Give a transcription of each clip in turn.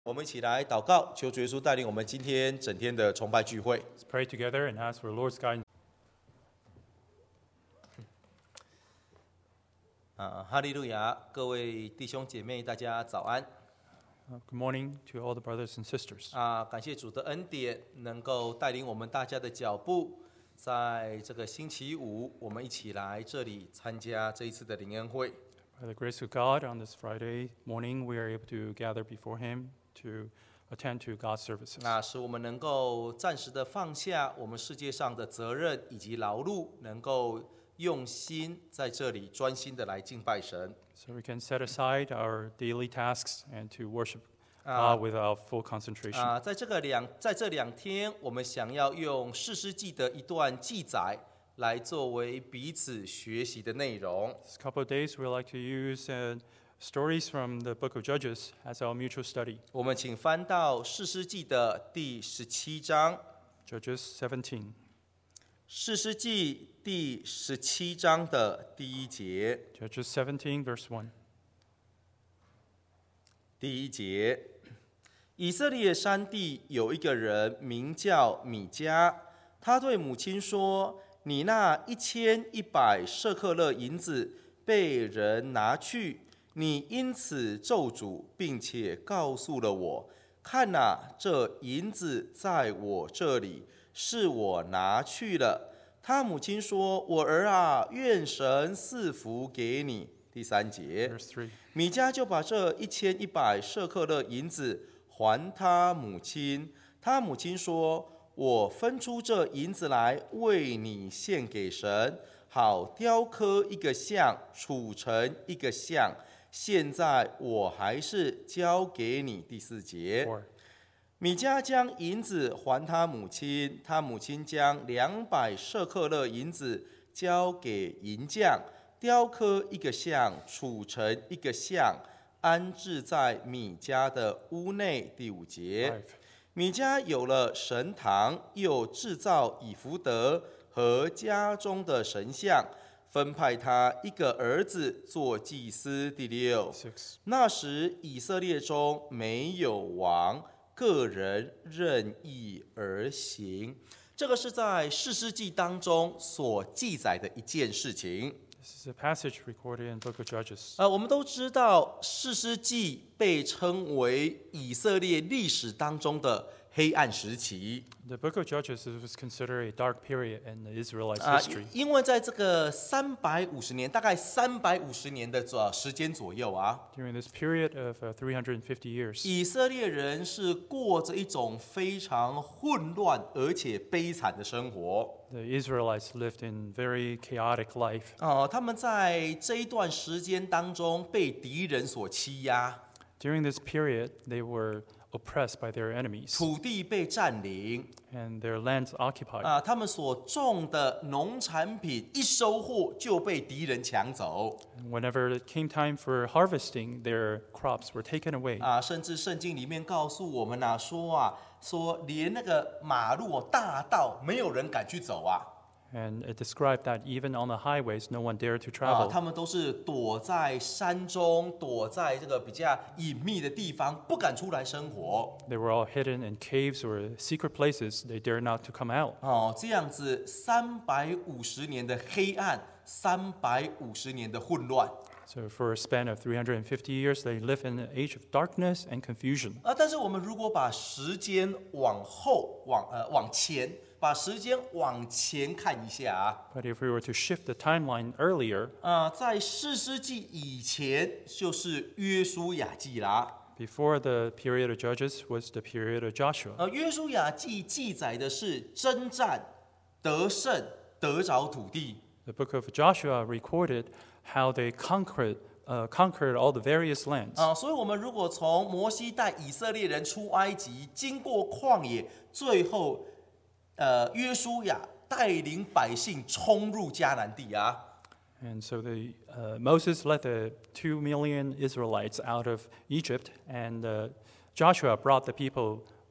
我们一起来祷告，求主耶稣带领我们今天整天的崇拜聚会。 Let's pray together and ask for the Lord's guidance. 哈利路亚！各位弟兄姐妹，大家早安。 Good morning to all the brothers and sisters. 感谢主的恩典，能够带领我们大家的脚步，在这个星期五，我们一起来这里参加这一次的灵恩会。 By the grace of God, on this Friday morning, we are able to gather before Him to attend to God's services. 使我们能够暂时的放下我们世界上的责任以及劳碌，能够用心在这里专心的来敬拜神。 So we can set aside our daily tasks and to worship God with our full concentration. 在这两天，我们想要用士师记的一段记载来作为彼此学习的内容。 This couple of days, we like to use stories from the book of Judges as our mutual study. 我们请翻到士师記的第17章。 Judges 17. 士師記第17章的第1節。 Judges 17, verse 1. 第1節，以色列山地有一个人名叫米迦，他对母亲说：“你那1100舍客勒银子被人拿去，你因此咒诅，并且告诉了我。看哪，这银子在我这里，是我拿去了。”他母亲说：“我儿啊，愿神赐福给你。”第3节， Verse 3. 米迦就把这1100舍客勒银子还他母亲。他母亲说：“我分出这银子来为你献给神，好雕刻一个像，杵成一个像。现在我还是交给你。”第4节， 4. 米迦将银子还他母亲，他母亲将200舍客勒银子交给银匠，雕刻一个像，杵成一个像，安置在米迦的屋内。第5节， 5. 米迦有了神堂，又制造以弗得和家中的神像，分派他一个儿子做祭司。第6， 6. 那时以色列中没有王，个人任意而行。这个是在士师记当中所记载的一件事情。 This is a passage recorded in the book of Judges. 我们都知道士师记被称为以色列历史当中的黑暗时期。 The book of Judges was considered a dark period in the Israelites' history. 因为在这个350年，大概350年的时间左右 During this period of 350 years, 以色列人是过着一种非常混乱而且悲惨的生活。 the Israelites lived in very chaotic life. 他们在这一段时间当中被敌人所欺压， During this period, they were oppressed by their enemies 土地被占领， and their lands occupied. 他们所种的农产品一收获就被敌人抢走。 And whenever it came time for harvesting, their crops were taken away. 甚至圣经里面告诉我们说连那个马路大道没有人敢去走 And it described that even on the highways, no one dared to travel. 他们都是躲在山中，躲在这个比较隐秘的地方，不敢出来生活。 They were all hidden in caves or secret places. They dared not to come out. 这样子350年的黑暗，350年的混乱。 So for a span of 350 years, they lived in an age of darkness and confusion. 但是我们如果把时间往前，把时间往前看一下 But if we were to shift the timeline earlier, 在士师记以前就是约书亚记啦。 before the period of Judges was the period of Joshua. 约书亚记记载的是征战、得胜、得着土地。 The book of Joshua recorded how they conquered all the various lands. 所以我们如果从摩西带以色列人出埃及，经过旷野，最后约书亚带领百姓冲入迦南地 And so Moses led the 2 million Israelites out of Egypt, and Joshua brought the people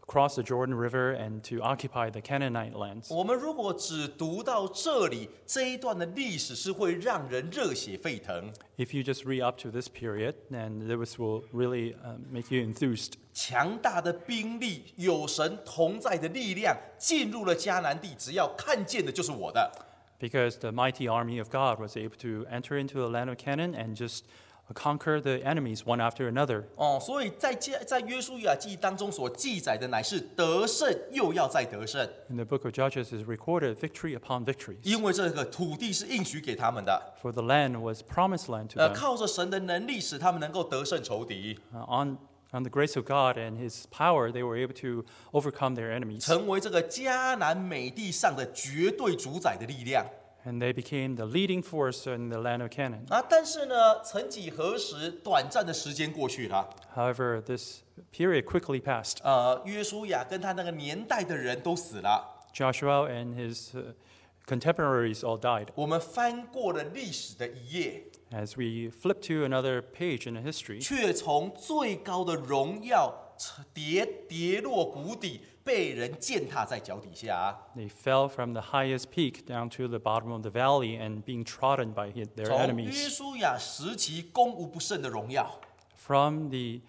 cross the Jordan River and to occupy the Canaanite lands. 我们如果只读到这里，这一段的历史是会让人热血沸腾。 If you just read up to this period, then this will really make you enthused. 强大的兵力，有神同在的力量，进入了迦南地，只要看见的就是我的。 Because the mighty army of God was able to enter into the land of Canaan and just conquer the enemies one after another. 所以在约书亚记当中所记载的乃是得胜，又要再得胜， In the book of Judges is recorded victory upon victories. 因为这个土地是应许给他们的， For the land was promised land to them. 靠着神的能力，使他们能够得胜仇敌， On the grace of God and His power, they were able to overcome their enemies. 成为这个迦南美地上的绝对主宰的力量。 And they became the leading force in the land of Canaan. 但是呢，曾几何时，短暂的时间过去了， However, this period quickly passed. 约书亚跟他那个年代的人都死了。 Joshua and his contemporaries all died. 我们翻过了历史的一页， As we flip to another page in the history, 却从最高的荣耀跌落谷底，被人践踏在脚底下。 they fell from the highest peak down to the bottom of the valley and being trodden by their 从约 enemies. 书亚时期攻无不胜的荣耀， From the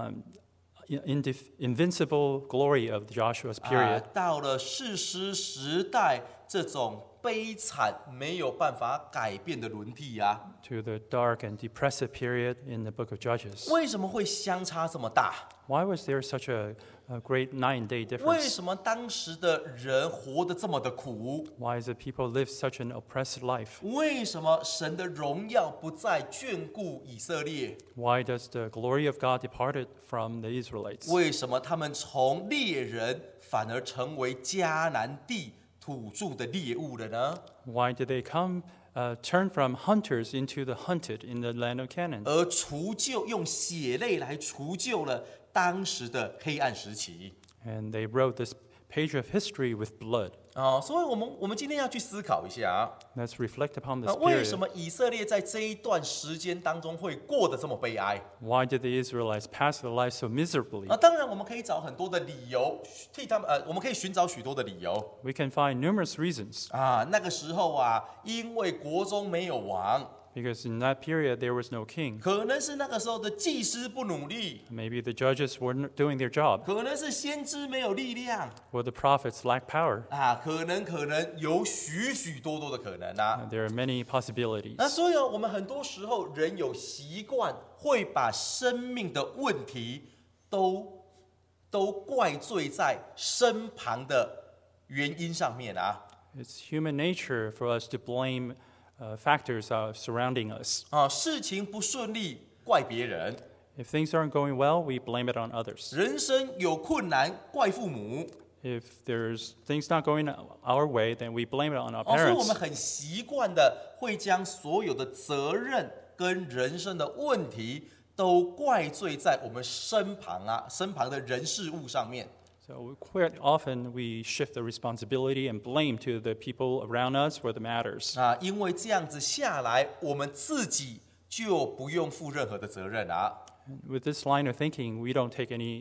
invincible glory of Joshua's period 到了士师时代这种悲惨没有办法改变的轮替啊。 to the dark and depressive period in the book of Judges. 为什么会相差这么大？ Why was there such a great 9-day 为 difference? 什么当时的人活得这么的苦？ Why is it people live such an oppressed life? 为什么神的荣耀不再眷顾以色列？ Why does the glory of God departed from the Israelites? 为什么他们从猎人反而成为迦南地土著的猎物了呢？ Why did they turn from hunters into the hunted in the land of Canaan? 而除旧，用血泪来除旧了当时的黑暗时期。 And they wrote this page of history with blood. 所以我们今天要去思考一下啊， Let's reflect upon this 为什 period. 么以色列在这一段时间当中会过得这么悲哀？ Why did the Israelites pass their lives so miserably? 当然我们可以找很多的理由替他们，我们可以寻找许多的理由 We can find numerous reasons. 那个时候啊，因为国中没有王， Because in that period, there was no king. 可能是那个时候的祭司不努力， Maybe the judges weren't doing their job, 可能是先知没有力量 or the prophets lacked power. 可能有许多的可能啊。 There are many possibilities. 所以我们很多时候人有习惯会把生命的问题都怪罪在身旁的原因上面啊。 It's human nature for us to blame factors surrounding us. 事情不顺利怪别人， If things aren't going well, we blame it on others. 人生有困难怪父母。 If there's things not going our way, then we blame it on our 所以我们 parents. 很习惯的会将所有的责任跟人生的问题都怪罪在我们身旁的人事物上面。 So quite often we shift the responsibility and blame to the people around us for the matters. 因为这样子下来，我们自己就不用负任何的责任啊。 With this line of thinking, we don't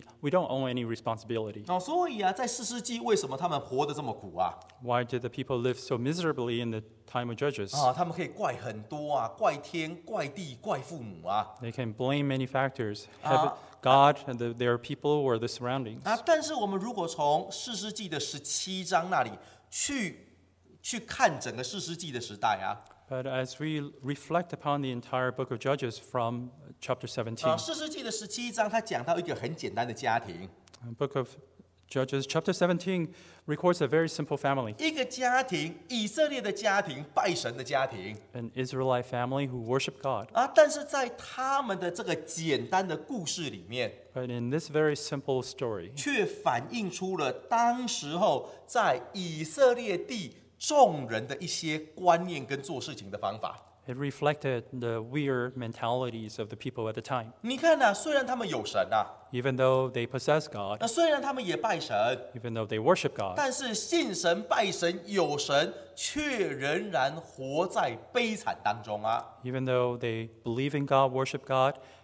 own any responsibility. 所以在士师记为什么他们活得这么苦啊？ Why did the people live so miserably in the time of Judges? 他们可以怪很多怪天、怪地、怪父母啊。 They can blame many factors, God, and their people, or the surroundings. 但是我们如果从士师记的17章那里去看整个士师记的时代啊。 But as we reflect upon the entire book of Judges from chapter 17, 士师记的17章，他讲到一个很简单的家庭， book of Judges, chapter 17 records a very simple family, 一个家庭，以色列的家庭，拜神的家庭 an Israelite family who worship God. 但是在他们的这个简单的故事里面， But in this very simple story, 却反映出了当时候在以色列地众人的一些观念跟做事情的方法。 it reflected the weird mentalities of the people at the time. 你看虽然他们有神 Even though they possess God, 虽然他们也拜神， even though they worship God, 但是信神拜神有神，却仍然活在悲惨当中啊。 even though they believe in God, worship God,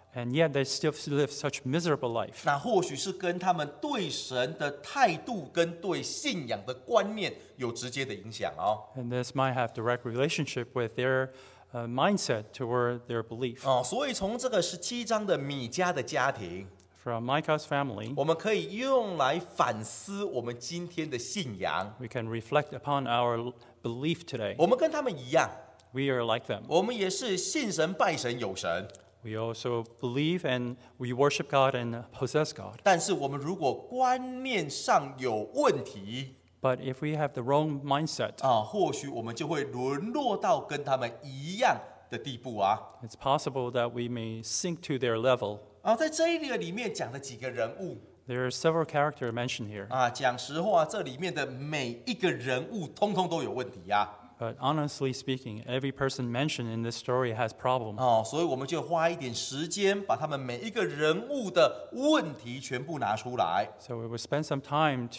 and yet they still live such miserable life. 那或许是跟他们对神的态度跟对信仰的观念有直接的影响哦。 And this might have direct relationship with their mindset toward their belief. 所以从这个17章的米迦的家庭， From Micah's family, 我们可以用来反思我们今天的信仰。 we can reflect upon our belief today. 我们跟他们一样， We are like them. 我们也是信神、拜神、有神。 We also believe and we worship God and possess God. 但是我们如果观念上有问题， But if we have the wrong mindset, 或许我们就会沦落到跟他们一样的地步啊。 it's possible that we may sink to their level. 在这一个里面讲的几个人物 There are several characters mentioned here. 讲实话，这里面的每一个人物通通都有问题啊。 But honestly speaking, every person mentioned in this story has problems. 所以我们就花一点时间，把他们每一个人物的问题全部拿出来， So we will spend some time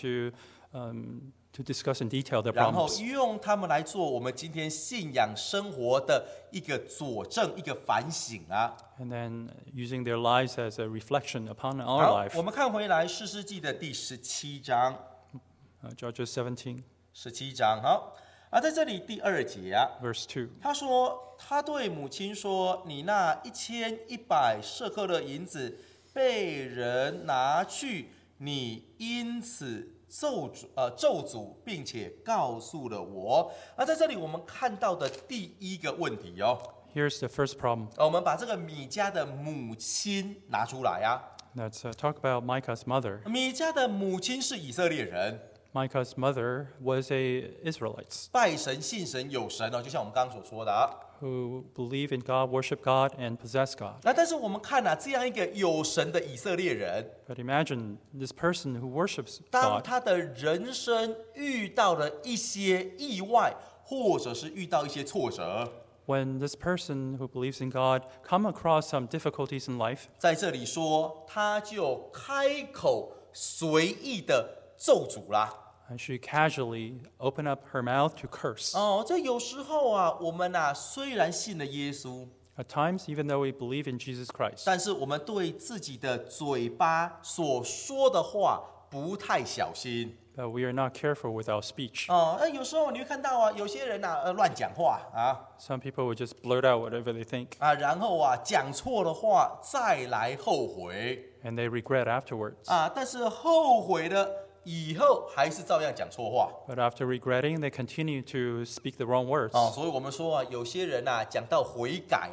to discuss in detail their 然后 problems. 用他们来做我们今天信仰生活的一个佐证、一个反省啊。 And then using their lives as a reflection upon our 好， life. 我们看回来士师记的第17章， Judges 17, 17章好。在这里第2节啊， verse 2. 他说，他对母亲说：“你那1100舍客勒银子被人拿去，你因此咒诅，并且告诉了我。”在这里我们看到的第一个问题哦， Here's the first problem. 我们把这个米迦的母亲拿出来啊。 Let's talk about Micah's mother. 米迦的母亲是以色列人， Micah's mother was a Israelite 拜神、信神、有神哦，就像我们刚刚所说的啊。 who believe in God, worship God, and possess God. 但是我们看这样一个有神的以色列人， But imagine this person who worships 当 God, 他的人生遇到了一些意外，或者是遇到一些挫折， when this person who believes in God come across some difficulties in life, 在这里说，他就开口随意的咒诅啦。 and she casually opened up her mouth to curse. 这有时候我们虽然信了耶稣， At times, even though we believe in Jesus Christ, 但是我们对自己的嘴巴所说的话不太小心。 but we are not careful with our speech. 那有时候你会看到有些人乱讲话啊， Some people would just blurt out whatever they think, 然后讲错的话再来后悔 and they regret afterwards. 但是后悔了以后还是照样讲错话 But after regretting, they continue to speak the wrong words. 所以我们说有些人讲到悔改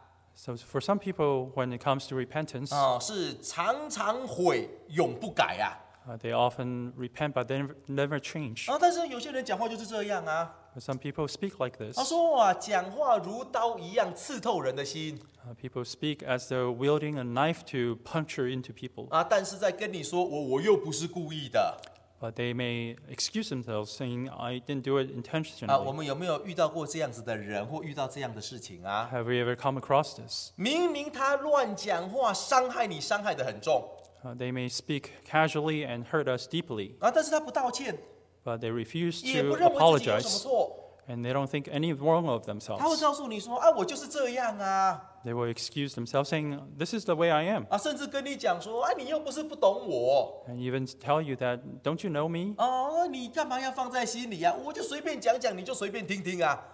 So for some people, when it comes to repentance, 是常常悔永不改 they often repent, but they never change. 但是有些人讲话就是这样 But some people speak like this. 他说讲话如刀一样刺透人的心 People speak as though wielding a knife to puncture into people. 但是在跟你说我又不是故意的 But they may excuse themselves, saying, I didn't do it 我 intentionally. 们有没有遇到过这样子的人，或遇到这样的事情 Have we ever come across this? 明明他乱讲话，伤害你，伤害得很重 They may speak casually and hurt us deeply, 但是他不道歉， but they refuse 也不 to 认为自己有什么 apologize, 错， and they don't think any wrong of 他会 themselves. 告诉你说我就是这样 They will excuse themselves, saying, This is the way I am, 甚至跟你讲说你又不是不懂我 and even tell you that, Don't you know me? 你干嘛要放在心里我就随便讲讲，你就随便听听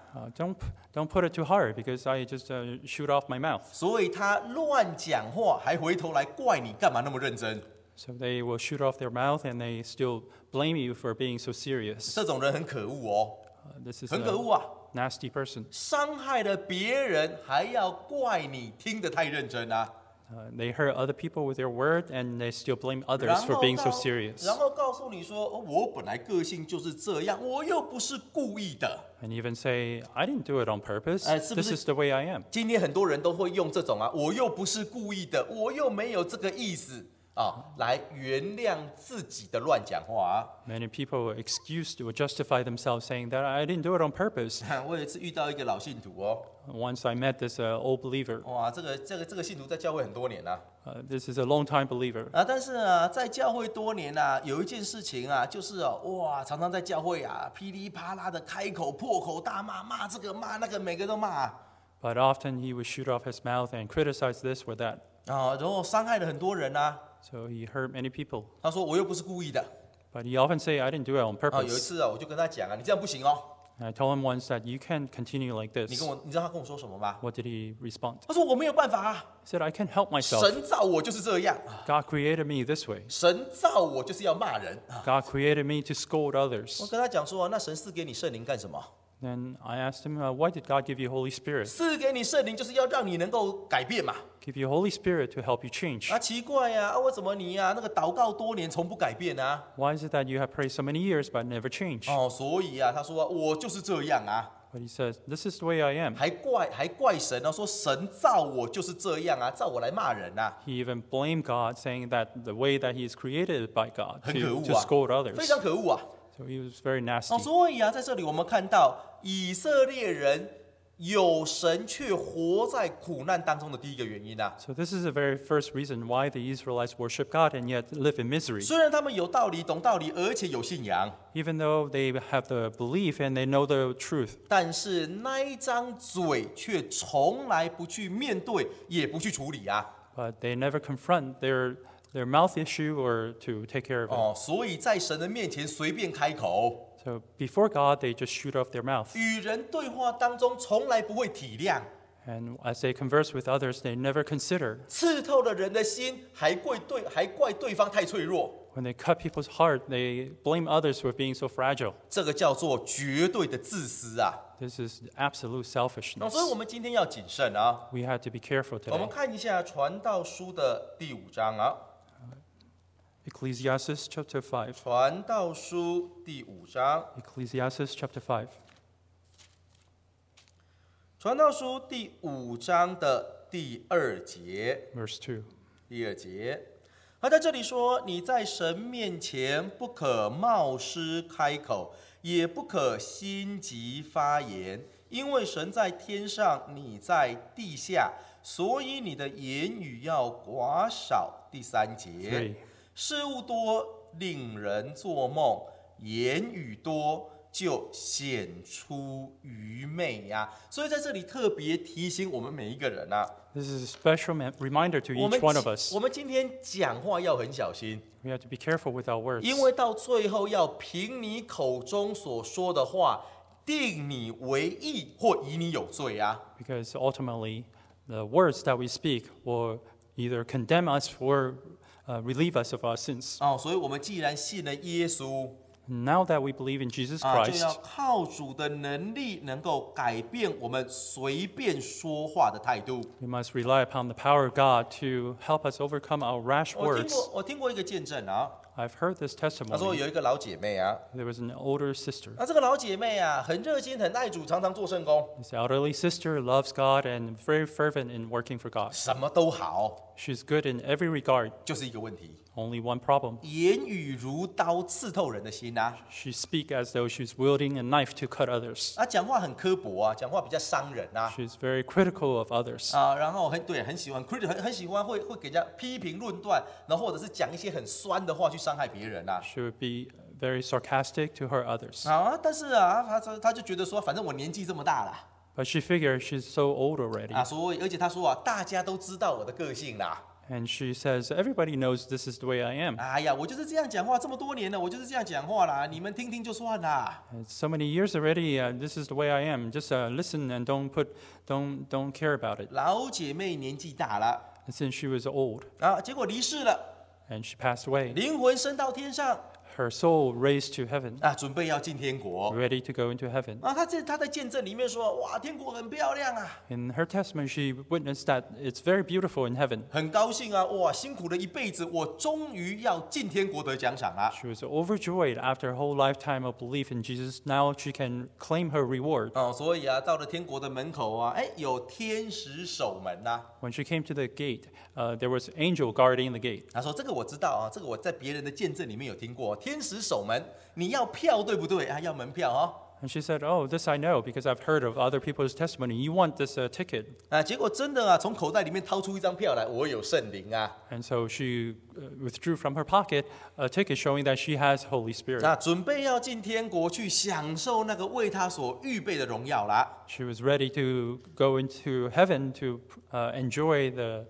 Don't put it too hard, because I just shoot off my mouth. 所以他乱讲话，还回头来怪你干嘛那么认真， So they will shoot off their mouth, and they still blame you for being so serious. 这种人很可恶 This is 很可 a 恶 nasty person. 伤害了别人还要怪你听得太认真 They hurt other people with their word, and they still blame 然 others 后 for being so serious. 然后告诉你说我本来个性就是这样，我又不是故意的。 And even say, I didn't do it on purpose. 是不是？ This is the way I am. 今天很多人都会用这种我又不是故意的，我又没有这个意思来原谅自己的乱讲话 Many people excuse or justify themselves, saying that I didn't do it on purpose. 我有一次遇到一个老信徒 Once I met this old believer. 哇，这个信徒在教会很多年 This is a long-time believer. 但是在教会多年有一件事情就是哇，常常在教会噼里啪啦的开口破口大骂，这个骂那个，每个都骂 But often he would shoot off his mouth and criticize this or that. 然后伤害了很多人啊。 So he hurt many people. 他说我又不是故意的 But he often say, I didn't do it on 有一 purpose. 次啊，我就跟他讲啊，你这样不行哦。 And I told him once that you can't continue like 你 this. 知道他跟我说什么吗？ What did he respond? 他说我没有办法啊， He said, I can't help myself. 神造我就是这样， God created me this way. 神造我就是要骂人。 God created me to scold 我 others. 跟他讲说，那神赐给你圣灵干什么？ Then I asked him, why did God give you Holy Spirit? 赐给你圣灵就是要让你能够改变嘛。 Give you Holy Spirit to help you change. 奇怪呀，为什么你那个祷告多年从不改变啊？ Why is it that you have prayed so many years but never change? 所以啊，他说我就是这样啊， But he says, this is the way I am. 还怪神啊，说神造我就是这样啊，造我来骂人啊， He even blamed God, saying that the way that he is created by God 很可恶 to 啊， scold 非 others. 常可恶啊。 So he was very nasty. 所以啊，在这里我们看到以色列人有神却活在苦难当中的第一个原因啊。 So this is the very first reason why the Israelites worship God and yet live in misery. 虽然他们有道理、懂道理，而且有信仰， Even though they have the belief and they know the truth, 但是那一张嘴却从来不去面对，也不去处理啊。 but they never confront their mouth issue or to take care of it. 所以在神的面前随便开口， So before God, they just shoot off their mouth. 与人对话当中从来不会体谅， And as they converse with others, they never consider. 刺透了人的心，还怪对方太脆弱， When they cut people's heart, they blame others for being so fragile. 这个叫做绝对的自私啊。 This is absolute selfishness. 所以我们今天要谨慎啊。 We had to be careful 我们 today. 看一下《传道书》的第5章啊， Ecclesiastes chapter 5. 《传道书》第5章，《 Ecclesiastes chapter 5. 传道书》第5章的第2节， Verse 2. 第2节。他在这里说：“你在神面前不可冒失开口，也不可心急发言，因为神在天上，你在地下，所以你的言语要寡少。”第3节。 3. 事物多令人做梦，言语多就显出愚昧呀。所以在这里特别提醒我们每一个人啊， This is a special reminder to 我 each one of 们 us. 我们今天讲话要很小心， We have to be careful with our words. 因为到最后要凭你口中所说的话，定你为义或以你有罪啊。 Because ultimately, the words that we speak will either condemn us or relieve us of our sins. 所以我们既然信了耶稣， Now that we believe in Jesus 就要 Christ, 靠主的能力，能够改变我们随便说话的态度。 we must rely upon the power of God to help us overcome our rash 我听过一个见证啊， I've heard this 他说 testimony. 有一个老姐妹啊， There was an older sister. 这个老姐妹啊，很热心，很爱主，常常做圣工， This elderly sister loves God and very fervent in working for God. 什么都好， She's good in every regard. 就是一个问题， Only one problem. 言语如刀，刺透人的心啊。 She speaks as though she's wielding a knife to cut others. 讲话很刻薄啊，讲话比较伤人啊。 She's very critical of others. 然后很喜欢 很喜欢会给人家批评论断，然后或者是讲一些很酸的话去伤害别人啊。 She would be very sarcastic to hurt others. 但是他就觉得说，反正我年纪这么大了 But she figured she's so old already. 所以而且他说大家都知道我的个性啦。 And she says, everybody knows this is the way I am. 哎呀，我就是这样讲话，这么多年了，我就是这样讲话啦，你们听听就算啦。 It's so many years already. This is the way I am. Just listen and don't care about it. 老姐妹年纪大了 And since she was old 结果离世了， and she passed away, 灵魂升到天上 her soul raised to heaven, 准备要进天国 ready to go into heaven. 他在见证里面说，哇，天国很漂亮啊， In her testimony, she witnessed that it's very beautiful in heaven. 很高兴啊，哇，辛苦了一辈子，我终于要进天国得奖赏啦。 She was overjoyed after a whole lifetime of belief in Jesus. Now she can claim her reward. 所以到了天国的门口有天使守门呐。 When she came to the gate, there was an angel guarding the gate. 他说这个我知道啊，这个我在别人的见证里面有听过。天使守门，你要票对不对要门票哦。 And she said, "Oh, this I know because I've heard of other people's testimony. You want this ticket?" 结果真的从口袋里面掏出一张票来，我有圣灵啊。 And so she withdrew from her pocket a ticket showing that she has Holy Spirit. 准备要进天国去享受那个为他所预备的荣耀啦。 She was ready to go into heaven to enjoy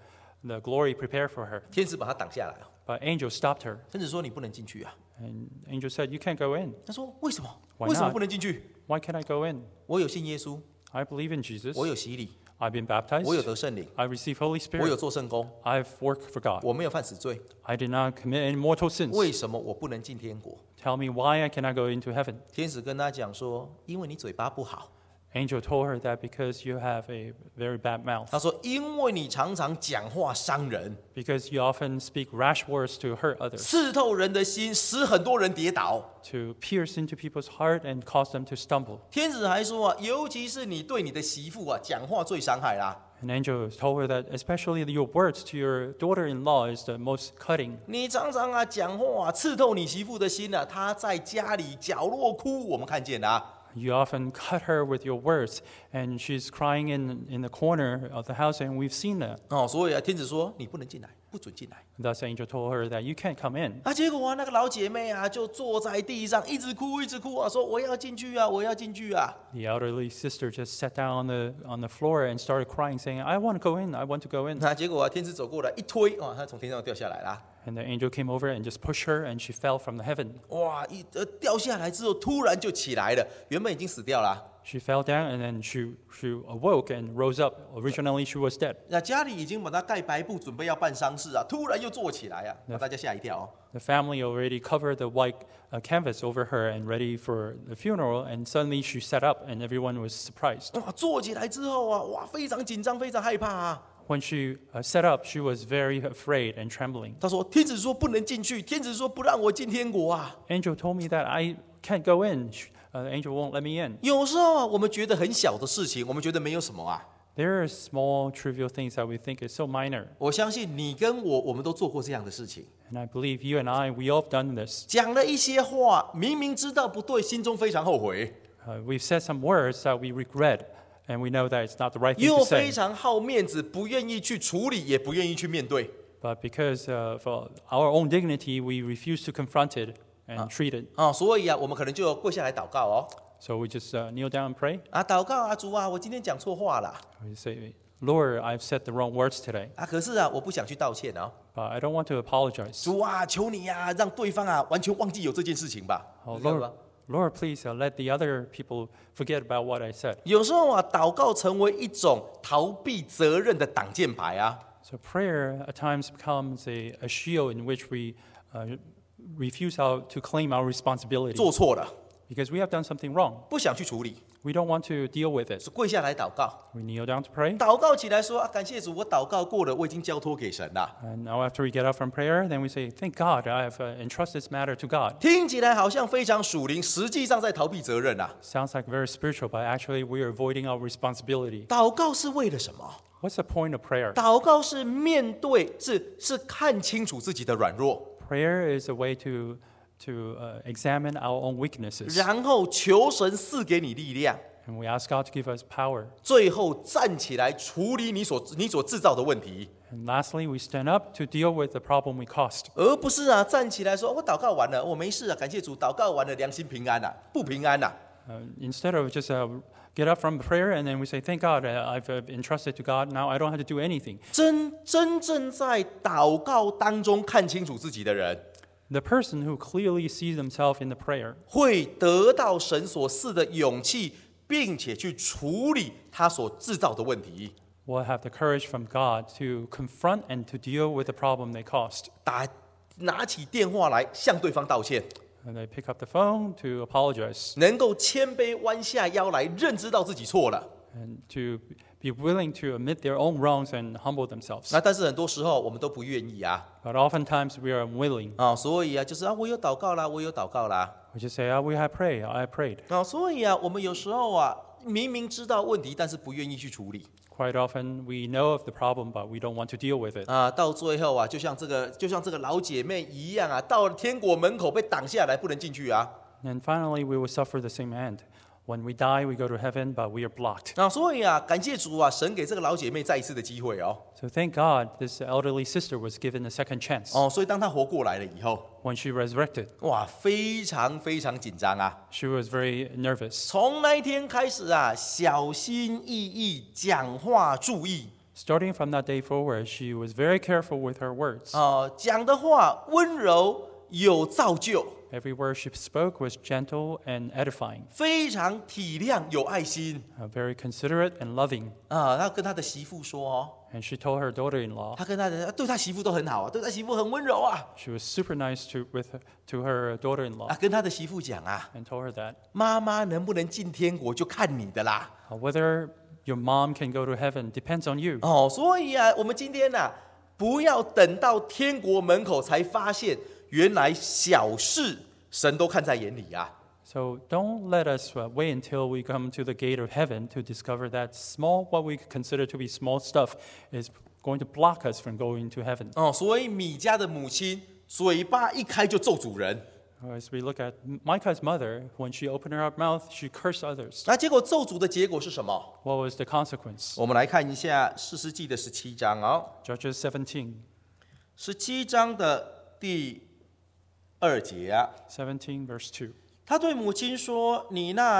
the glory prepared for her. 天使把她挡下来哦。 But angel stopped her, 天使说你不能进去啊。 and angel said, "You can't go in. 他说为什么？ Why 为什么 not? 不能进去？ Why can't I go in? 我有信耶稣， I believe in Jesus. 我有洗礼， I've been baptized. 我有得圣灵， I've received Holy 我有 Spirit. 做圣工， I've worked for God. 我没有犯死罪， I did not commit any mortal sins. 为什么我不能进天国？ Tell me why I cannot go into heaven." 天使跟他讲说，因为你嘴巴不好。 Angel told her that because you have a very bad mouth, 他说，因为你常常讲话伤人， because you often speak rash words to hurt others, 刺透人的心，使很多人跌倒。 to pierce into people's heart and cause them to stumble. 天使还说啊，尤其是你对你的媳妇啊讲话最伤害啦。 An angel told her that especially your words to your daughter-in-law is the most cutting. 你常常啊讲话啊刺透你媳妇的心啊，她在家里角落哭，我们看见啊。 You often cut her with your words, and she's crying in the corner of the house, and we've seen that. 哦，所以啊，天使说你不能进来，不准进来。 Thus, angel told her that you can't come in. 啊，结果啊，那个老姐妹啊，就坐在地上一直哭，一直哭啊，说我要进去啊，我要进去啊。 The elderly sister just sat down on the floor and started crying, saying, "I want to go in. I want to go in." 那结果啊，天使走过来一推，哇，她从天上掉下来啦。 And the angel came over and just pushed her, and she fell from the heaven. 哇，掉下来之后，突然就起来了，原本已经死掉了啊。 She fell down, and then she awoke and rose up. Originally, she was dead. 那家里已经把她盖白布，准备要办丧事啊，突然又坐起来啊，把大家吓一跳哦。 The family already covered the white canvas over her and ready for the funeral, and suddenly she sat up, and everyone was surprised. 哇，坐起来之后啊，哇，非常紧张，非常害怕啊。 When she sat up, she was very afraid and trembling. 她说：“天使说不能进去，天使说不让我进天国啊。 Angel told me that I can't go in. The angel won't let me in. 有时候啊，我们觉得很小的事情，我们觉得没有什么啊。 There are small, trivial things that we think is so minor. 我相信你跟我们都做过这样的事情， And I believe you and I, we all have done this. 讲了一些话，明明知道不对，心中非常后悔， We've said some words that we regret, and we know that it's not the right thing 又 to 非 say. 常好面子，不愿意去处理，也不愿意去面对。 But because of our own dignity, we refuse to confront it and treat it. 啊，所以啊，我们可能就跪下来祷告哦。 So we just kneel down and pray. 啊，祷告啊，主啊，我今天讲错话了 We say, "Lord, I've said the wrong words today, 啊，可是啊，我不想去道歉哦。 but I don't want to apologize. 主啊，求你呀、让对方啊完全忘记有这件事情吧。 Oh, 知道吧 Lord, please let the other people forget about what I said." 有时候啊，祷告成为一种逃避责任的挡箭牌啊。 So prayer at times becomes a shield in which we refuse to claim our responsibility 做错了， because we have done something wrong. 不想去处理， We don't want to deal with it. 是跪下来祷告， We kneel down to pray. 祷告起来说啊，感谢主，我祷告过了，我已经交托给神了。 And now after we get up from prayer, then we say, "Thank God, I have entrusted this matter to God." 听起来好像非常属灵，实际上在逃避责任啊。 Sounds like very spiritual, but actually we are avoiding our responsibility. 祷告是为了什么？ What's the point of prayer? 祷告是面对，是看清楚自己的软弱， Prayer is a way to examine our own weaknesses, 然后求神赐给你力量， and we ask God to give us power. 最后站起来处理你所制造的问题， And lastly, we stand up to deal with the problem we caused, 而不是啊站起来说我祷告完了，我没事啊，感谢主，祷告完了良心平安啊，不平安啊。 instead of just get up from prayer and then we say, "Thank God, I've entrusted to God. Now I don't have to do anything." 真正在祷告当中看清楚自己的人， The person who clearly sees themselves in the prayer 会得到神所赐的勇气，并且去处理他所制造的问题。 will have the courage from God to confront and to deal with the problem they caused. 拿起电话来向对方道歉， And they pick up the phone to apologize 能够谦卑弯下腰来认知到自己错了。 and to be willing to admit their own wrongs and humble themselves. 那但是很多时候我们都不愿意啊， But oftentimes we are unwilling. 所以啊，就是啊，我有祷告啦，我有祷告啦， We just say, "We have prayed. I have prayed." 所以啊，我们有时候啊，明明知道问题，但是不愿意去处理 Quite often we know of the problem, but we don't want to deal with it. 啊，到最后啊，就像这个老姐妹一样啊，到了天国门口被挡下来，不能进去啊。 And finally, we will suffer the same end. When we die, we go to heaven, but we are blocked. 所以啊，感谢主啊，神给这个老姐妹再一次的机会哦。 So thank God this elderly sister was given a second chance. 所以当她活过来了以后， When she resurrected, 哇，非常非常紧张啊。 she was very nervous. 从那一天开始啊，小心翼翼讲话，注意， Starting from that day forward, she was very careful with her words. 讲的话温柔有造就， Every word she spoke was gentle and edifying, 非常体谅有爱心 very considerate and loving. 他跟他的媳妇说 And she told her daughter-in-law 他跟他的对他媳妇都很好啊，对他媳妇很温柔啊 she was super nice to her daughter-in-law 跟他的媳妇讲啊， and told her that 妈妈能不能进天国就看你的啦。 whether your mom can go to heaven depends on you. 所以我们今天不要等到天国门口才发现，原来小事神都看在眼里啊。 So don't let us wait until we come to the gate of heaven to discover that what we consider to be small stuff is going to block us from going to heaven. 所以米迦的母亲嘴巴一开就咒主人， As we look at Micah's mother, when she opened her mouth, she cursed others. 那结果咒主的结果是什么？ What was the consequence? 我们来看一下士师记的17章 Judges 17, 17章的第2节 17 verse 2. 他对母亲说：“你那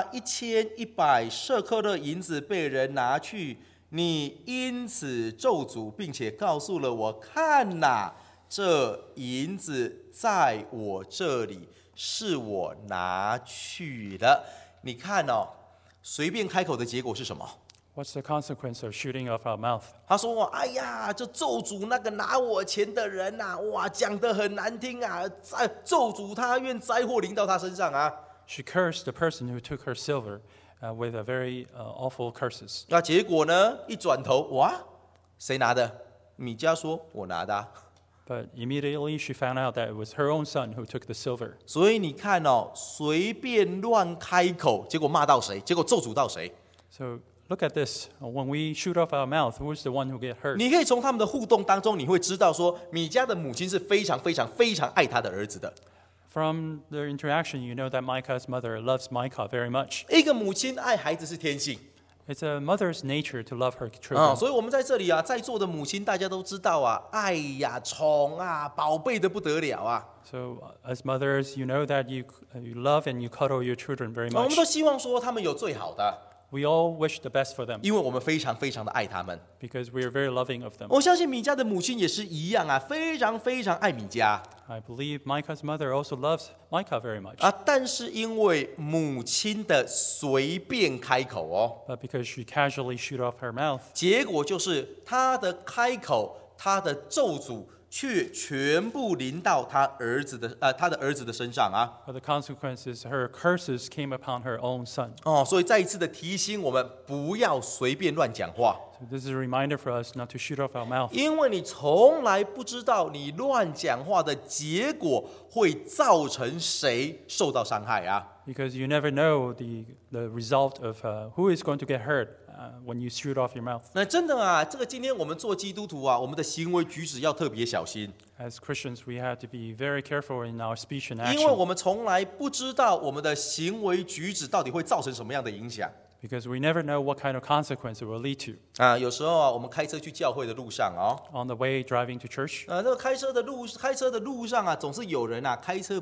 1100舍客勒银子被人拿去，你因此咒诅，并且告诉了我，看哪，这银子在我这里，是我拿去的。”你看随便开口的结果是什么？ What's the consequence of shooting off our mouth? 他说：“哎呀，这咒诅那个拿我钱的人哇，讲得很难听咒诅他，愿灾祸临到他身上 She cursed the person who took her silver with a very awful curses. 那结果呢？一转头，哇，谁拿的？米迦说：“我拿的。” But immediately she found out that it was her own son who took the silver. 所以你看随便乱开口，结果骂到谁？结果咒诅到谁？ So look at this. When we shoot off our mouth, who's the one who get hurt? 你可以从他们的互动当中，你会知道说，米迦的母亲是非常非常非常爱他的儿子的。 From their interaction, you know that Micah's mother loves Micah very much. 一个母亲爱孩子是天性 It's a mother's nature to love her children. 所以我们在这里在座的母亲大家都知道爱呀、宠宝贝的不得了 So as mothers, you know that you love and you cuddle your children very 我 much. 们都希望说他们有最好的， We all wish the best for them 因为我们非常非常的爱他们。 because we are very loving of them. 我相信米迦的母亲也是一样非常非常爱米迦 I believe Micah's mother also loves Micah very much. 但是因为母亲的随便开口 But because she casually shoot off her mouth, 结果就是他的开口，他的咒诅却全部临到他的儿子的身上 but the consequence is her curses came upon her own son. 所以再一次的提醒我们，不要随便乱讲话， So this is a reminder for us not to shoot off our mouth 因为你从来不知道你乱讲话的结果会造成谁受到伤害 because you never know the result of who is going to get hurt when you shoot off your mouth. 那真的这个今天我们做基督徒我们的行为举止要特别小心， As Christians, we have to be very careful in our speech and 因为 action 我们从来不知道我们的行为举止到底会造成什么样的影响。 because we never know what kind of consequence it will lead to. 有时候我们开车去教会的路上 On the way driving to church, 这个开车的路上总是有人开车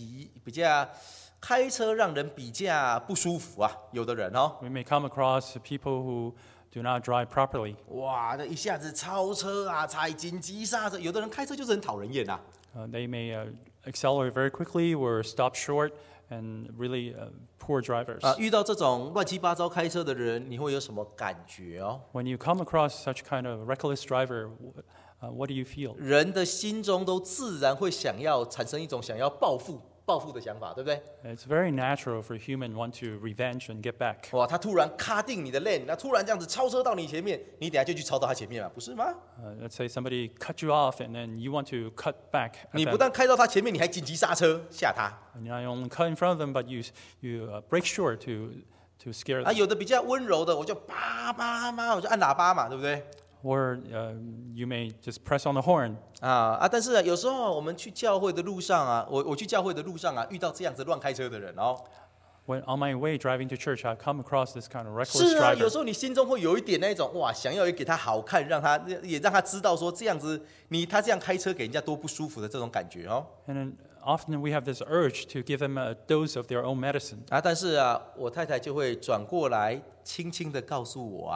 开车让人比较不舒服有的人 we may come across people who do not drive properly. 哇，那一下子超车踩紧急刹车，有的人开车就是很讨人厌 They may accelerate very quickly or stop short, and really poor drivers. 遇到这种乱七八糟开车的人，你会有什么感觉 When you come across such kind of reckless driver, what do you feel? 人的心中都自然会产生一种想要报复的想法，对不对？ It's very natural for human want to revenge and get back. 哇，他突然卡定你的 lane， 那突然这样子超车到你前面，你等下就去超到他前面嘛，不是吗？ Let's say somebody cut you off and then you want to cut back. 你不但开到他前面，你还紧急刹车吓他。 And you not only cut in front of them, but you brake short to scare them. 有的比较温柔的，我就我就按喇叭嘛，对不对？ Or you may just press on the horn. 但是有时候我们去教会的路上我去教会的路上遇到这样子乱开车的人 When on my way driving to church, I've come across this kind of reckless 是有 driver. 时候你心中会有一点那种想要给他好看，让他知道说这样子他这样开车给人家多不舒服的这种感觉 And then often we have this urge to give them a dose of their own medicine. 但是我太太就会转过来轻轻的告诉我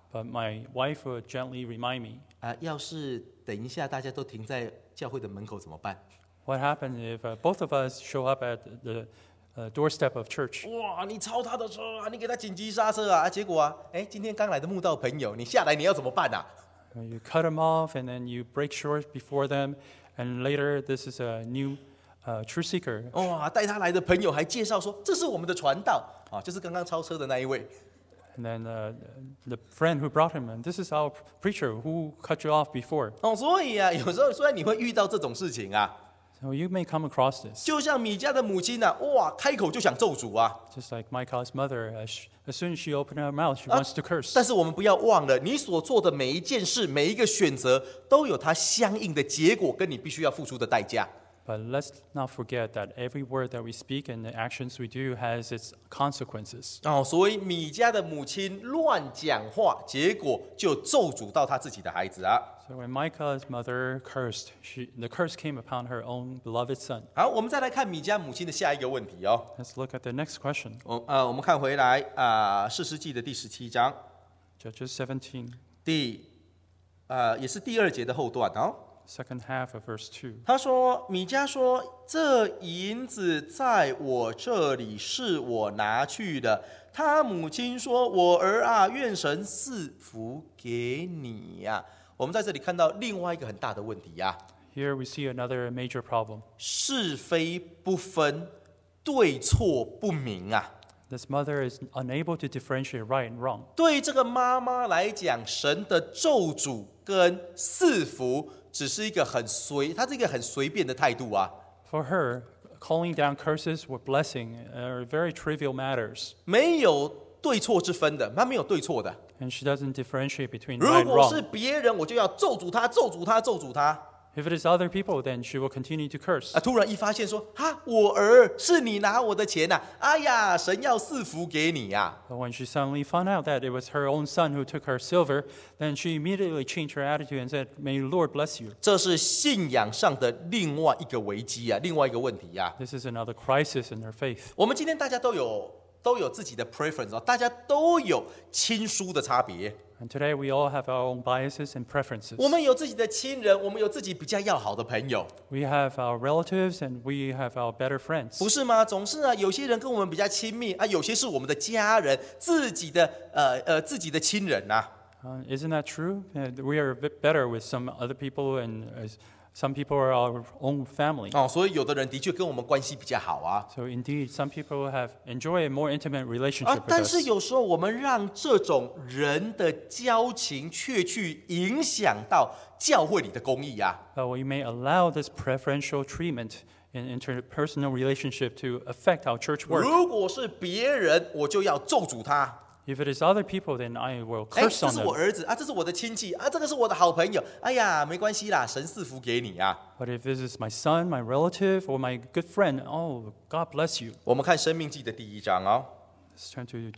but my wife would gently remind me. 要是等一下大家都停在教会的门口怎么办？ What happens if both of us show up at the doorstep of church? 哇，你超他的车啊，你给他紧急刹车啊，结果今天刚来的慕道朋友，你下来你要怎么办啊？ You cut them off and then you break short before them, and later this is a new true seeker. 哇，带他来的朋友还介绍说，这是我们的传道啊，就是刚刚超车的那一位。 And then the friend who brought him, and this is our preacher who cut you off before. 所以有时候虽然你会遇到这种事情啊， So you may come across this. 就像米迦的母亲哇，开口就想咒诅啊。 Just like Micah's mother, as soon as she opened her mouth, she wants to curse. 但是我们不要忘了，你所做的每一件事、每一个选择，都有它相应的结果，跟你必须要付出的代价。 But let's not forget that every word that we speak and the actions we do has its consequences. 所以米迦的母亲乱讲话，结果就咒诅到他自己的孩子啊。 So when Micah's mother cursed, the curse came upon her own beloved son. 好，我们再来看米迦母亲的下一个问题哦。 Let's look at the next question. 我们看回来士师记的第17章， Judges 17, 也是第2节的后段哦。 second half of verse 2. 他说：“米迦说，这银子在我这里是我拿去的。他母亲说：我儿啊，愿神赐福给你呀。”我们在这里看到另外一个很大的问题呀， Here we see another major problem. 是非不分，对错不明啊。 This mother is unable to differentiate right and wrong. 对这个妈妈来讲，神的咒诅跟赐福只是一个它是一个很随便的态度啊。 For her, calling down curses or blessing are very trivial matters, 没有对错之分的，她没有对错的。 and she doesn't differentiate between 如 right and 果是 wrong. 别人，我就要咒诅他，咒诅他，咒诅他。 If it is other people, then she will continue to curse. 突然一发现说，我儿是你拿我的钱呐、哎呀，神要赐福给你呀、 But when she suddenly found out that it was her own son who took her silver, then she immediately changed her attitude and said, "May the Lord bless you." 这是信仰上的另外一个危机啊，另外一个问题呀、 This is another crisis in her faith. 我们今天大家都有自己的 preference 大家都有亲疏的差别。 And today we all have our own biases and preferences. 我们有自己的亲人，我们有自己比较要好的朋友， We have our relatives and we have our better friends. 不是吗？总是有些人跟我们比较亲密有些是我们的家人，自己的亲人呐、 Isn't that true? We are a bit better with some other people, and some people are our own family. 所以有的人的确跟我们关系比较好啊。 So indeed, some people enjoy a more intimate relationship with 但是 us. 有时候我们让这种人的交情却去影响到教会里的公义啊。 But we may allow this preferential treatment in interpersonal relationship to affect our church work. 如果是别人，我就要咒诅他。 If it is other people, then I will 哎， curse 这 on 是我 them. 儿子这是我的亲戚这个是我的好朋友。哎呀，没关系啦，神赐福给你啊。 But if this is my son, my relative, or my good friend, oh, God bless you. 我们看《申命记》的第1章哦。 Let's turn to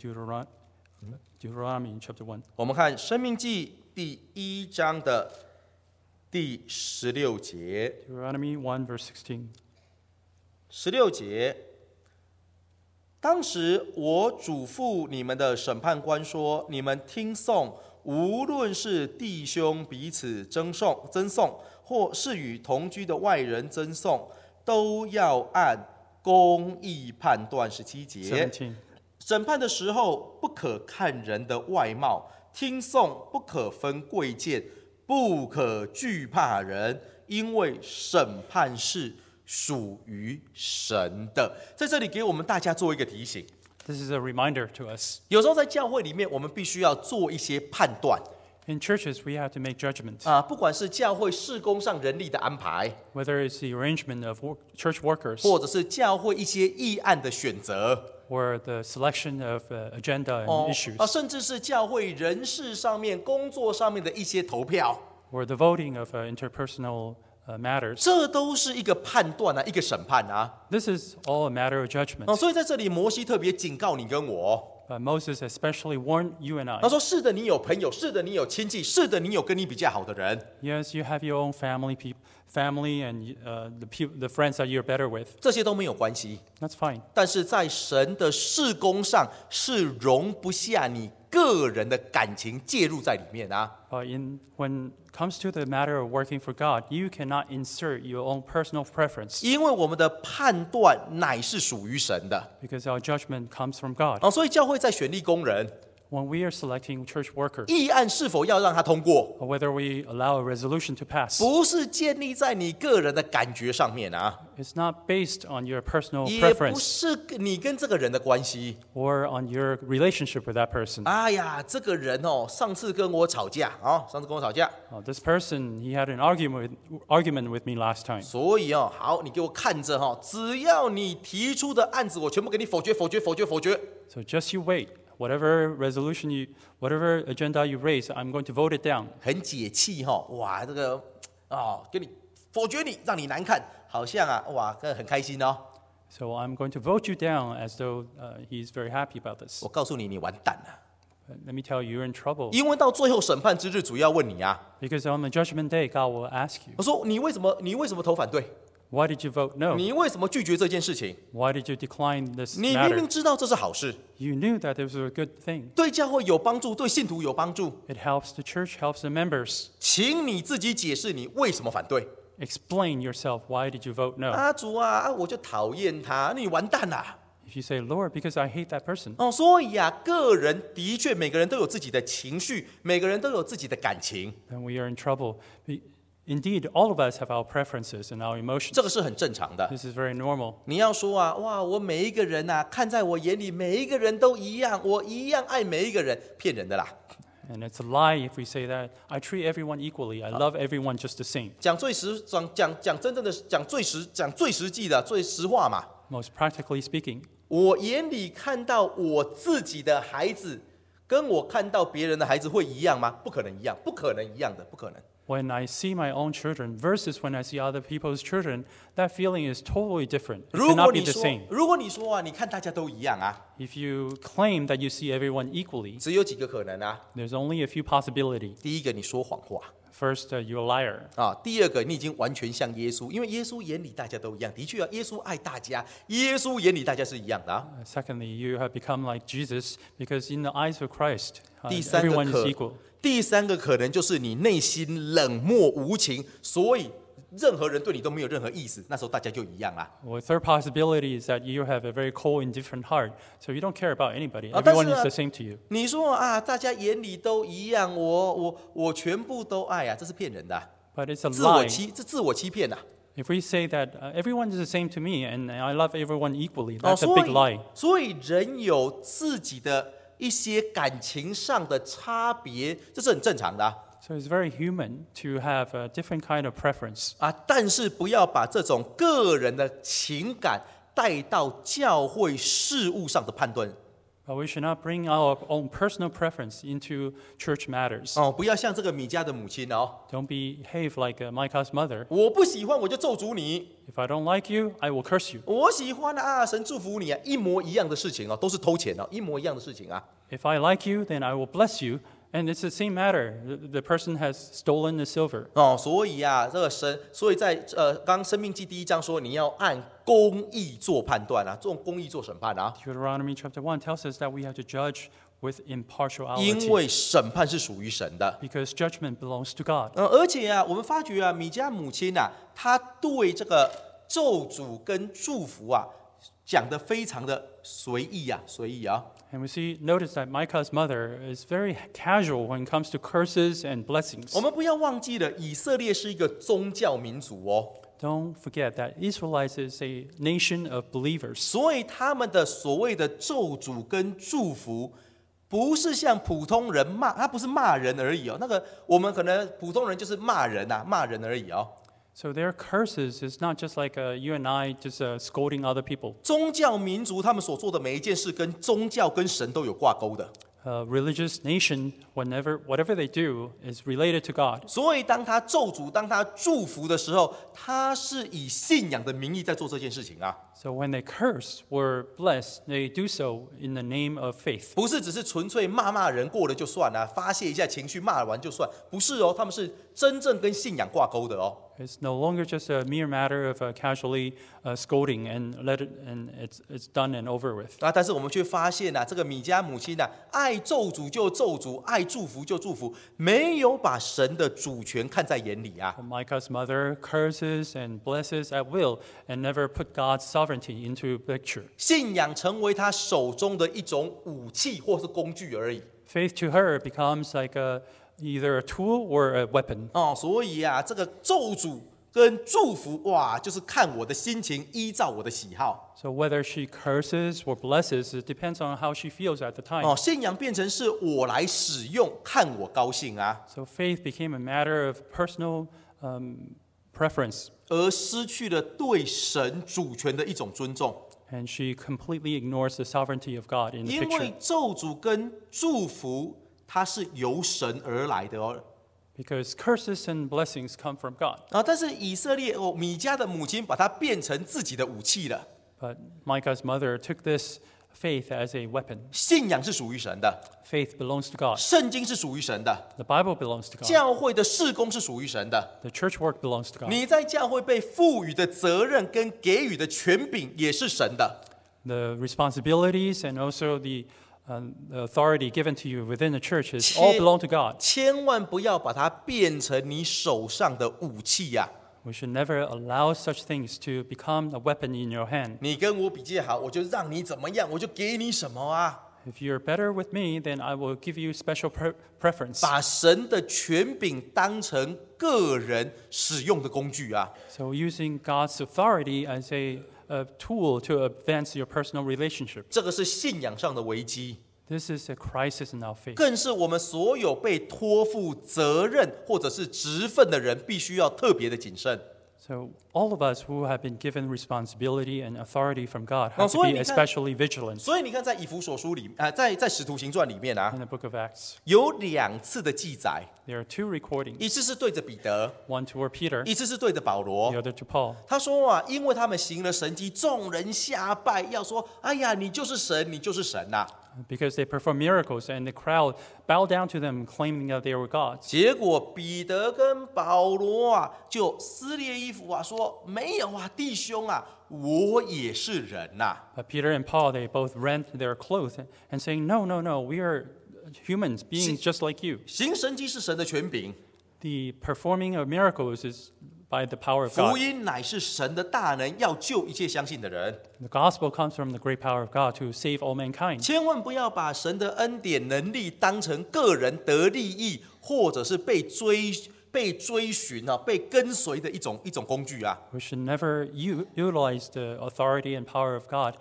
Deuteronomy chapter 1. 我们看《申命记》第1章的第16节。 Deuteronomy 1, verse 16. 16节，当时我嘱咐你们的审判官说：你们听讼，无论是弟兄彼此争讼，或是与同居的外人争讼，都要按公义判断。17节， 17. 审判的时候不可看人的外貌，听讼不可分贵贱，不可惧怕人，因为审判是属于神的。在这里给我们大家做一个提醒， This is a reminder to us. 有时候在教会里面，我们必须要做一些判断 In churches, we have to make judgments, 不管是教会事工上人力的安排， whether it's the arrangement of church workers 或者是教会一些议案的选择， or the selection of agenda and issues, 甚至是教会人事上面、工作上面的一些投票， or the voting of interpersonal matters. 这都是一个判断一个审判啊。 This is all a matter of judgment. 所以在这里，摩西特别警告你跟我， But Moses especially warned you and 他 I. 说：是的，你有朋友；是的，你有亲戚；是的，你有跟你比较好的人。 Yes, you have your own family and the friends that you're better with. 这些都没有关系， That's fine. 但是在神的事工上是容不下你个人的感情介入在里面啊。 But when it comes to the matter of working for God, you cannot insert your own personal preference 因为我们的判断乃是属于神的 because our judgment comes from God. 所以教会在选立工人， When we are selecting church workers, 议案是否要让他通过， or whether we allow a resolution to pass, 不是建立在你个人的感觉上面啊， it's not based on your personal 也不 preference 是你跟这个人的关系。 or on your relationship with that person. 哎呀，这个人上次跟我吵架上次跟我吵架， This person, he had an argument with me last time. 所以好，你给我看着只要你提出的案子，我全部给你否决，否决，否决，否决。 So just you wait. Whatever agenda you raise, I'm going to vote it down. 很解气哇，这个给你否决你，让你难看，好像哇，很开心哦。 So I'm going to vote you down as though he's very happy about this. 我告诉你，你完蛋了， But let me tell you, you're in trouble. 因为到最后审判之日，主要问你啊。 Because on the judgment day, God will ask you, 我说你为什么投反对？ why did you vote no? 你为什么拒绝这件事情？ Why did you decline this 你明明 matter? 知道这是好事， You knew that this was a good thing. 对教会有帮助，对信徒有帮助， It helps the church, helps the members. 请你自己解释你为什么反对。 Explain yourself. Why did you vote no? 主我就讨厌他，你完蛋了。 If you say, Lord, because I hate that person. 所以个人的确每个人都有自己的情绪，每个人都有自己的感情， Then we are in trouble. Indeed, all of us have our preferences and our emotions. 这个是很正常的。 This is very normal. 你要说哇，我每一个人看在我眼里，每一个人都一样，我一样爱每一个人，骗人的啦。 And it's a lie if we say that I treat everyone equally. I love everyone just the same. 讲真正的讲最实际的最实话嘛。 Most practically speaking, 我眼里看到我自己的孩子，跟我看到别人的孩子会一样吗？不可能一样，不可能一样的，不可能。 when I see my own children versus when I see other people's children, that feeling is totally different. It 如 cannot 果 be 你 the 说 same. 你看大家都一样 If you claim that you see everyone equally, 只有几个可能 there's only a few possibilities. 第一个，你说谎话 First, you're a liar. 第二个，你已经完全像耶稣，因为耶稣眼里大家都一样。的确耶稣爱大家，耶稣眼里大家是一样的 Secondly, you have become like Jesus because in the eyes of Christ, 第三个 everyone is equal. 第三个可能就是你内心冷漠无情，所以任何人对你都没有任何意思，那时候大家就一样啦。 Well, the third possibility is that you have a very cold, indifferent heart, so you don't care about anybody. 但是 Everyone is the same to you. 你说大家眼里都一样，我全部都爱这是骗人的， But it's a 自我欺骗呐。 If we say that everyone is the same to me and I love everyone equally, that's a big lie. 所以人有自己的一些感情上的差别，这是很正常的 So it's very human to have a different kind of preference. 但是不要把这种个人的情感带到教会事务上的判断。 But we should not bring our own personal preference into church matters. 不要像这个米迦的母亲 Don't behave like Micah's mother. 我不喜欢我就咒诅你， If I don't like you, I will curse you. 我喜欢神祝福你一模一样的事情都是偷钱一模一样的事情 If I like you, then I will bless you. And it's the same matter. The person has stolen the silver. 所以这个所以在刚申命记第1章说，你要按公义做判断做公义做审判 Deuteronomy chapter 1 tells us that we have to judge with 因 impartiality 为审判是属于神的。 because judgment belongs to God. 而且我们发觉米迦母亲她对这个咒诅跟祝福讲得非常的随意随意 And we notice that Micah's mother is very casual when it comes to curses and blessings. 我们不要忘记了，以色列是一个宗教民族 Don't forget that Israelites is a nation of believers. 所以他们的所谓的咒诅跟祝福，不是像普通人他不是骂人而已那个我们可能普通人就是骂人而已 So their curses is not just like you and I just scolding other people. 宗教民族他们所做的每一件事，跟宗教跟神都有挂钩的。 A religious nation, whatever they do is related to God. 所以当他咒诅、当他祝福的时候，他是以信仰的名义在做这件事情 So when they curse or bless, they do so in the name of faith. 不是只是纯粹骂人过了就算发泄一下情绪，骂完就算，不是他们是真正跟信仰挂钩的 It's no longer just a mere matter of casually scolding and it's done and over with. 但是我们却发现这个米迦母亲爱咒诅就咒诅，爱祝福就祝福，没有把神的主权看在眼里啊。 Micah's mother curses and blesses at will and never put God's sovereignty into picture. 信仰成为她手中的一种武器或是工具而已。 Faith to her becomes like either a tool or a weapon. 所以这个咒诅跟祝福，就是看我的心情，依照我的喜好。 So whether she curses or blesses, it depends on how she feels at the time. 信仰变成是我来使用，看我高兴啊。 So faith became a matter of personal preference. 而失去了对神主权的一种尊重。 And she completely ignores the sovereignty of God in the 因为 picture. 咒诅跟祝福，它是由神而来的哦。 Because curses and blessings come from God. 但是以色列米迦的母亲把它变成自己的武器了。 But Micah's mother took this faith as a weapon. 信仰是属于神的， Faith belongs to God. 圣经是属于神的， The Bible belongs to God. 教会的事工是属于神的。 The church work belongs to God. 你在教会被赋予的责任跟给予的权柄也是神的。 The responsibilities and also the authority given to you within the church is all belong to God. 千万不要把它变成你手上的武器呀。 We should never allow such things to become a weapon in your hand. 你跟我比较好，我就让你怎么样，我就给你什么啊。 If you're better with me, then I will give you special preference. 把神的权柄当成个人使用的工具啊。 So using God's authority as a tool to advance your personal relationship. 这个是信仰上的危机。 This is a crisis in our faith. 更是我们所有被托付责任或者是职分的人，必须要特别的谨慎。 So all of us who have been given responsibility and authority from God have to 所以 be 你看 especially vigilant 所以你看，在以弗所书里，在使徒行传里面 in the book of Acts. 有2次的记载， There are two recordings, 一次是对着彼得， one toward Peter, 一次是对着保罗 the。other to Paul. 他说因为他们行了神迹，众人下拜，要说：“哎呀，你就是神，你就是神呐！” Because they perform miracles and the crowd bow down to them, claiming that they were gods. 结果彼得跟保罗就撕裂衣服说：“没有弟兄我也是人呐。” But Peter and Paul, they both rent their clothes and saying, No, we are humans, beings just like you. 行神迹是神的权柄， The performing of miracles is by the power of 福 God. 音乃是神的大能，要救一切相信的人。 The gospel comes from the great power of God to save all mankind. 千万不要把神的恩典能力当成个人得利益，或者是被追寻被跟随的一种工具啊。 We should never utilize the authority and power of God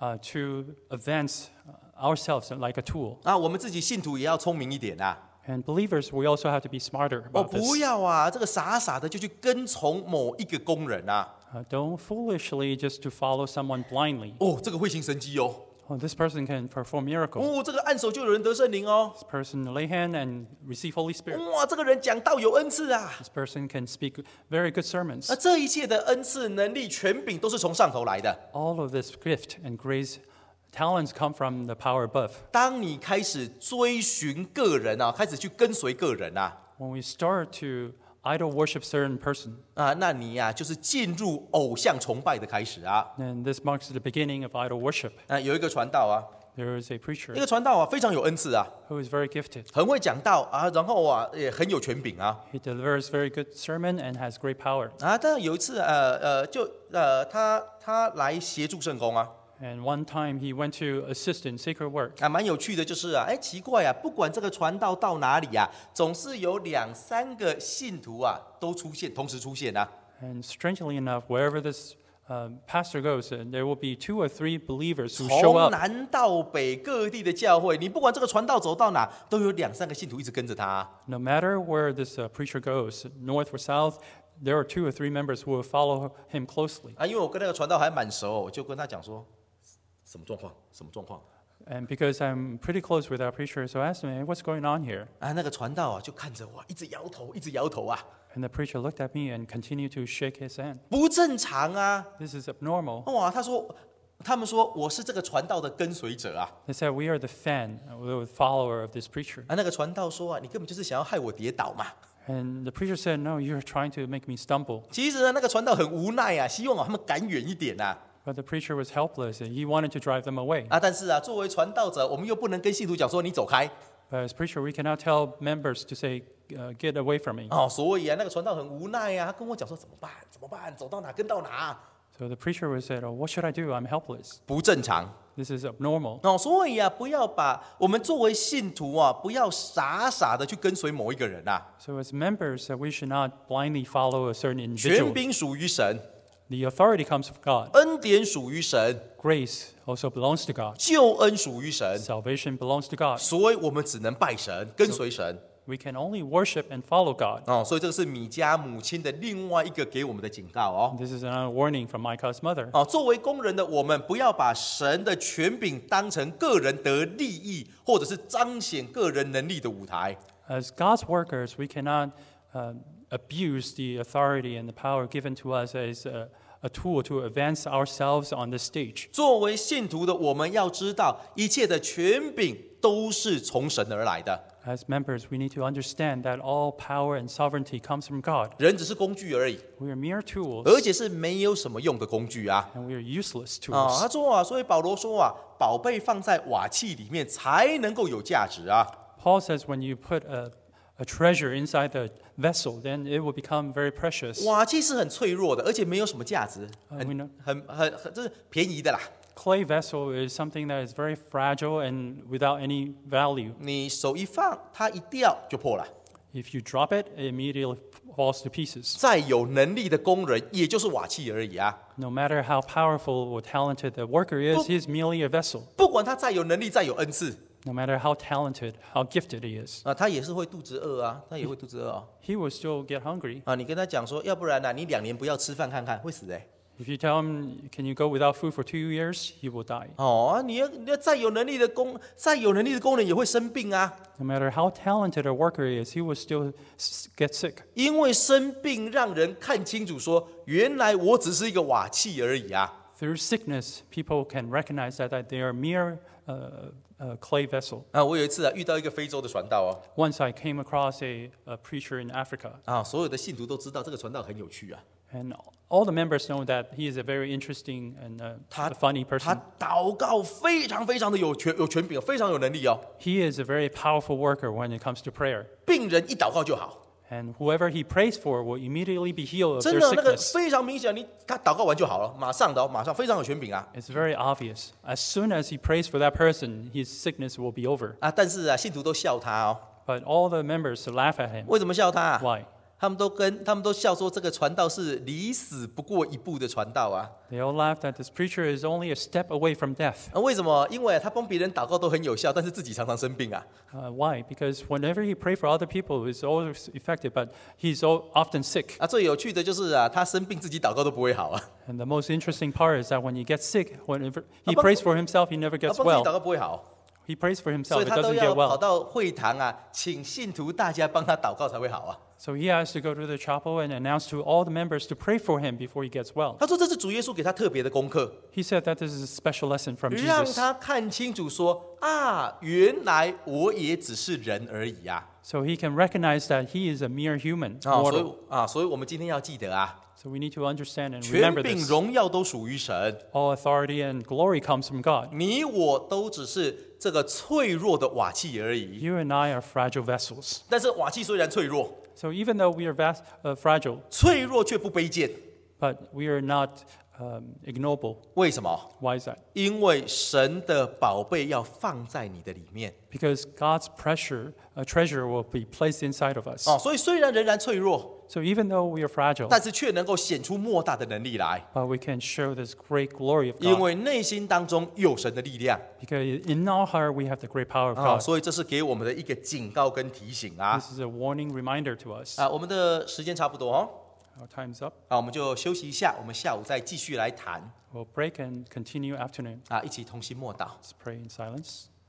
to advance ourselves like a tool. 我们自己信徒也要聪明一点啊。 And believers, we also have to be smarter about 不 this. 要这个傻傻的就去跟从某一个工人啊。 Don't foolishly just to follow someone blindly. 这个会行神迹哦。 Oh, this person can perform miracles. 这个按手就有人得圣灵哦。 This person lay hand and receive Holy Spirit. 这个人讲道有恩赐啊。 This person can speak very good sermons. 这一切的恩赐、能力、权柄都是从上头来的。 All of this gift and grace, talents come from the power above. 当你开始追寻个人开始去跟随个人 When we start to idol worship certain person, 那你就是进入偶像崇拜的开始啊。 then this marks the beginning of idol worship. 有一个传道 There is a preacher 一个传道非常有恩赐 who is very gifted. 很会讲道然后也很有权柄 He delivers very good sermon and has great power. 但有一次他来协助圣工 And one time he went to assist in sacred work. 蛮有趣的，就是奇怪不管这个传道到哪里总是有2-3个信徒都同时出现 And strangely enough, wherever this pastor goes, there will be 2 or 3 believers who show 从 up. 南到北各地的教会，你不管这个传道走到哪，都有2-3个信徒一直跟着他。 No matter where this preacher goes, north or south, there are 2 or 3 members who will follow him closely. 因为我跟那个传道还蛮熟，我就跟他讲说，什么状况？什么状况？ And because I'm pretty close with our preacher, so I asked him, hey, what's going on here? 那个传道就看着我，一直摇头，一直摇头 And the preacher looked at me and continued to shake his hand. 不正常 This is abnormal. 他们说我是这个传道的跟随者 They said, we are the fan, the follower of this preacher. 那个传道说你根本就是想要害我跌倒嘛。 And the preacher said, "No, you're trying to make me stumble." 其实呢，那个传道很无奈啊，希望他们赶远一点啊。 But the preacher was helpless, and he wanted to drive them away. 但是作为传道者，我们又不能跟信徒讲说你走开。 But as preacher, we cannot tell members to say, "Get away from me." 所以那个传道很无奈啊，他跟我讲说怎么办？怎么办？走到哪跟到哪。 So the preacher would say, "Oh, what should I do? I'm helpless. 不正常。 This is abnormal." 所以不要把我们作为信徒不要傻傻的去跟随某一个人啊。 So as members, we should not blindly follow a certain 权 individual. 柄属于神， The authority comes from God. 恩典属于神， Grace also belongs to God. 救恩属于神， Salvation belongs to God. 所以我们只能拜神，跟随神。 We can only worship and follow God. 所以这个是米迦母亲的另外一个给我们的警告哦。 This is another warning from Micah's mother. 作为工人的我们，不要把神的权柄当成个人得利益或者是彰显个人能力的舞台。 As God's workers, we cannot abuse the authority and the power given to us as a tool to advance ourselves on the stage. 作为信徒的我们要知道，一切的权柄都是从神而来的。 As members, we need to understand that all power and sovereignty comes from God. 人只是工具而已， We are mere tools, 而且是没有什么用的工具啊。 and we are useless tools. 他说所以保罗说宝贝放在瓦器里面才能够有价值啊。 Paul says when you put a treasure inside the vessel, then it will become very precious. 瓦器是很脆弱的，而且没有什么价值， we know. 这是便宜的啦。 Clay vessel is something that is very fragile and without any value. 你手一放，它一掉就破了。 If you drop it, it immediately falls to pieces. 再有能力的工人，也就是瓦器而已啊。 No matter how powerful or talented the worker is, he is merely a vessel. 不管他再有能力，再有恩赐， No matter how talented, how gifted he is, 他也是会肚子饿啊，他也会肚子饿 he will still get hungry. 你跟他讲说，要不然你2年不要吃饭看看，会死的。 If you tell him, "Can you go without food for 2 years?" he will die. 你要再有能力的工人也会生病啊。 No matter how talented a worker is, he will still get sick. 因为生病让人看清楚说，原来我只是一个瓦器而已啊。 Through sickness, people can recognize that they are mere clay vessel. 我有一次遇到一个非洲的传道 Once I came across a preacher in Africa, 所有的信徒都知道这个传道很有趣啊。 and all the members know that he is a very interesting and funny 他 person. 祷告非常非常的有权柄，非常有能力哦。 He is a very powerful worker when it comes to prayer. 病人一祷告就好， And whoever he prays for will immediately be healed of 真 their 的那个 sickness. 非常明显，他祷告完就好了，马上非常有权柄啊。 It's very obvious. As soon as he prays for that person, his sickness will be over. 但是信徒都笑他哦。 But all the members laugh at him. 为什么笑他 Why? 他们都笑说这个传道是离死不过一步的传道啊。 They all laugh that this preacher is only a step away from death. 为什么？因为他帮别人祷告都很有效，但是自己常常生病啊。 Why? Because whenever he prays for other people, it's always effective, but he's often sick. 最有趣的就是他生病自己祷告都不会好啊。 And the most interesting part is that when he gets sick, whenever he prays for himself, he never 他 gets 帮自己祷 well. 告不会好， He prays for 所 himself, 以 it 他都 doesn't 要 get 跑 well. 到会堂请信徒大家帮他祷告才会好啊。 So he has to go to the chapel and announce to all the members to pray for him before he gets well. 他说这是主耶稣给他特别的功课， He said that this is a special lesson from 让 Jesus. 他看清楚说原来我也只是人而已啊。 So he can recognize that he is a mere human, 所以我们今天要记得 So we need to understand and 权 remember 柄 this. 荣耀都属于神， All authority and glory comes from God. 你我都只是这个脆弱的瓦器而已。 You and I are fragile vessels. 但是瓦器虽然脆弱， So even though we are fragile, 脆弱却不卑贱。 but we are not ignoble. 为什么？ Why is that? 因为神的宝贝要放在你的里面。 Because God's treasure will be placed inside of us. 所以虽然仍然脆弱， So even though we are fragile, 但是却能够显出莫大的能力来， but we can show this great glory of 因 God. 为内心当中有神的力量。 Because in our heart we have the great power of God. 所以这是给我们的一个警告跟提醒啊。 This is a warning reminder to us. 我们的时间差不多 Our time's up. 我们就休息一下，我们下午再继续来谈 We'll break and continue afternoon. 一起同心默祷。 Let's pray in silence.